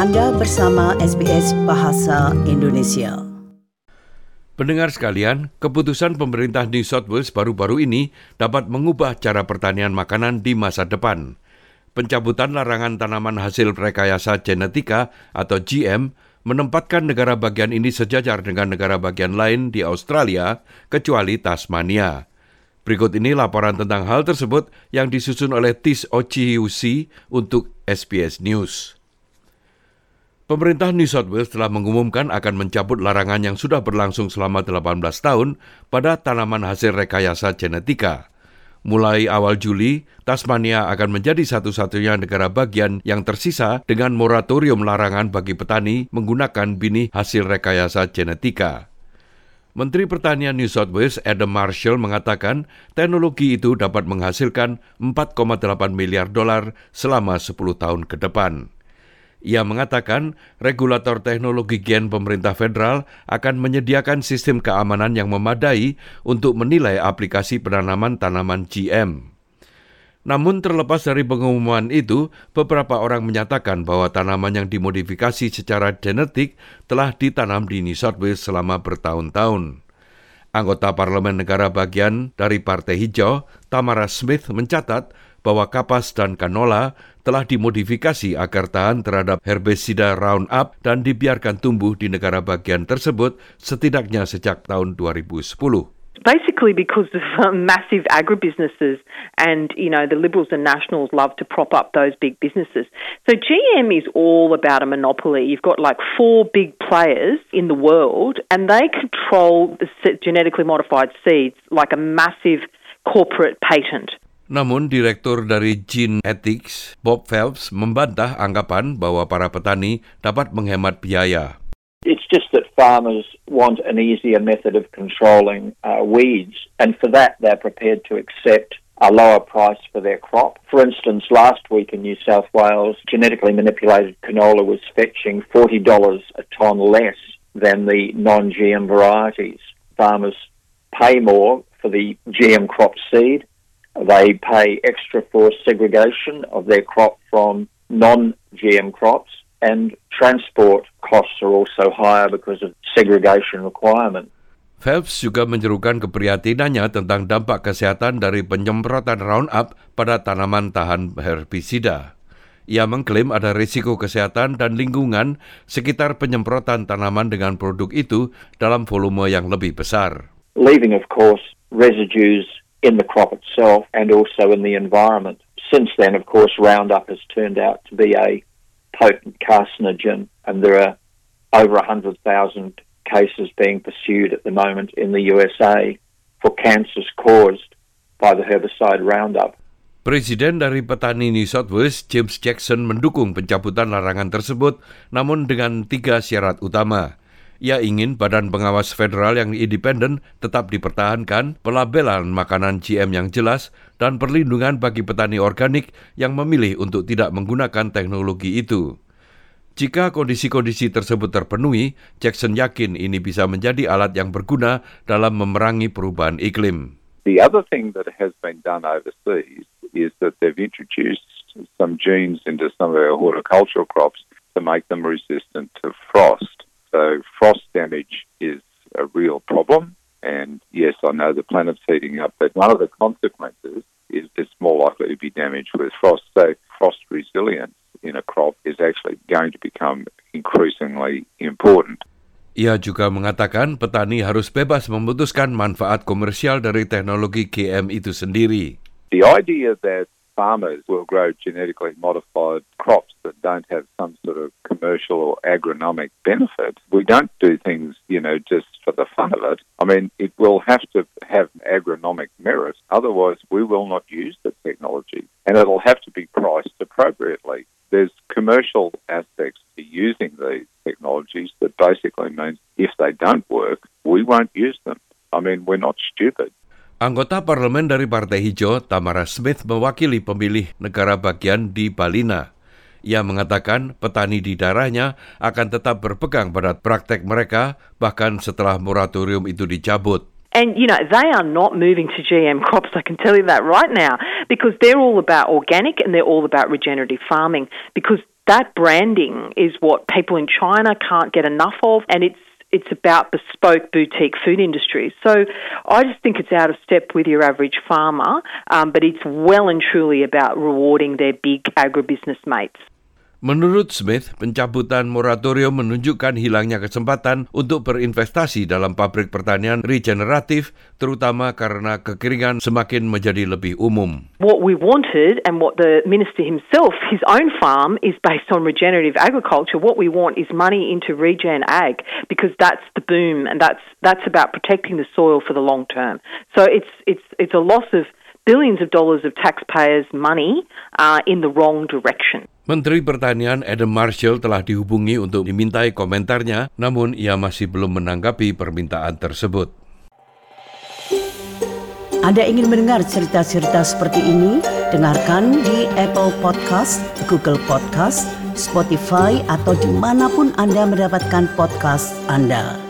Anda bersama SBS Bahasa Indonesia. Pendengar sekalian, keputusan pemerintah New South Wales baru-baru ini dapat mengubah cara pertanian makanan di masa depan. Pencabutan larangan tanaman hasil rekayasa genetika atau GM menempatkan negara bagian ini sejajar dengan negara bagian lain di Australia, kecuali Tasmania. Berikut ini laporan tentang hal tersebut yang disusun oleh Tis Ochiusi untuk SBS News. Pemerintah New South Wales telah mengumumkan akan mencabut larangan yang sudah berlangsung selama 18 tahun pada tanaman hasil rekayasa genetika. Mulai awal Juli, Tasmania akan menjadi satu-satunya negara bagian yang tersisa dengan moratorium larangan bagi petani menggunakan benih hasil rekayasa genetika. Menteri Pertanian New South Wales Adam Marshall mengatakan teknologi itu dapat menghasilkan $4,8 miliar selama 10 tahun ke depan. Ia mengatakan regulator teknologi gen pemerintah federal akan menyediakan sistem keamanan yang memadai untuk menilai aplikasi penanaman tanaman GM. Namun terlepas dari pengumuman itu, beberapa orang menyatakan bahwa tanaman yang dimodifikasi secara genetik telah ditanam di New South Wales selama bertahun-tahun. Anggota Parlemen Negara Bagian dari Partai Hijau, Tamara Smith, mencatat bahwa kapas dan kanola telah dimodifikasi agar tahan terhadap herbisida Roundup dan dibiarkan tumbuh di negara bagian tersebut setidaknya sejak tahun 2010. Basically because of massive agribusinesses and, the Liberals and Nationals love to prop up those big businesses. So GM is all about a monopoly. You've got like 4 big players in the world and they control the genetically modified seeds like a massive corporate patent. Namun, Direktur dari Gene Ethics, Bob Phelps, membantah anggapan bahwa para petani dapat menghemat biaya. It's just that farmers want an easier method of controlling weeds, and for that they're prepared to accept a lower price for their crop. For instance, last week in New South Wales, genetically manipulated canola was fetching $40 a tonne less than the non-GM varieties. Farmers pay more for the GM crop seed. They pay extra for segregation of their crop from non-GM crops, and transport costs are also higher because of segregation requirement. Phelps juga menyerukan keprihatinannya tentang dampak kesehatan dari penyemprotan Roundup pada tanaman tahan herbisida. Ia mengklaim ada risiko kesehatan dan lingkungan sekitar penyemprotan tanaman dengan produk itu dalam volume yang lebih besar. Leaving, of course, residues in the crop itself and also in the environment. Since then, of course, Roundup has turned out to be a potent carcinogen, and there are over 100,000 cases being pursued at the moment in the USA for cancers caused by the herbicide Roundup. Presiden dari petani New South Wales, James Jackson, mendukung pencabutan larangan tersebut, namun dengan 3 syarat utama. Ia ingin Badan Pengawas Federal yang independen tetap dipertahankan, pelabelan makanan GM yang jelas, dan perlindungan bagi petani organik yang memilih untuk tidak menggunakan teknologi itu. Jika kondisi-kondisi tersebut terpenuhi, Jackson yakin ini bisa menjadi alat yang berguna dalam memerangi perubahan iklim. The other thing that has been done overseas is that they've introduced some genes into some of our horticultural crops to make them resistant to frost. So frost damage is a real problem, and yes, I know the planet's heating up, but one of the consequences is it's more likely to be damaged with frost. So frost resilience in a crop is actually going to become increasingly important. Ia juga mengatakan petani harus bebas memutuskan manfaat komersial dari teknologi GM itu sendiri. The idea that farmers will grow genetically modified crops that don't have some sort of commercial or agronomic benefit. We don't do things, just for the fun of it. I mean, it will have to have agronomic merit. Otherwise, we will not use the technology. And it'll have to be priced appropriately. There's commercial aspects to using these technologies that basically means if they don't work, we won't use them. I mean, we're not stupid. Anggota parlemen dari Partai Hijau, Tamara Smith, mewakili pemilih negara bagian di Ballina. Ia mengatakan petani di daerahnya akan tetap berpegang pada praktek mereka bahkan setelah moratorium itu dicabut. And, they are not moving to GM crops, I can tell you that right now, because they're all about organic and they're all about regenerative farming, because That branding is what people in China can't get enough of, and it's about bespoke boutique food industries. So I just think it's out of step with your average farmer, but it's well and truly about rewarding their big agribusiness mates. Menurut Smith, pencabutan moratorium menunjukkan hilangnya kesempatan untuk berinvestasi dalam pabrik pertanian regeneratif, terutama karena kekeringan semakin menjadi lebih umum. What we wanted, and what the minister himself, his own farm is based on regenerative agriculture. What we want is money into regen ag, because that's the boom, and that's about protecting the soil for the long term. So it's a loss of billions of dollars of taxpayers' money in the wrong direction. Menteri Pertanian Adam Marshall telah dihubungi untuk dimintai komentarnya, namun ia masih belum menanggapi permintaan tersebut. Anda ingin mendengar cerita-cerita seperti ini? Dengarkan di Apple Podcast, Google Podcast, Spotify, atau dimanapun Anda mendapatkan podcast Anda.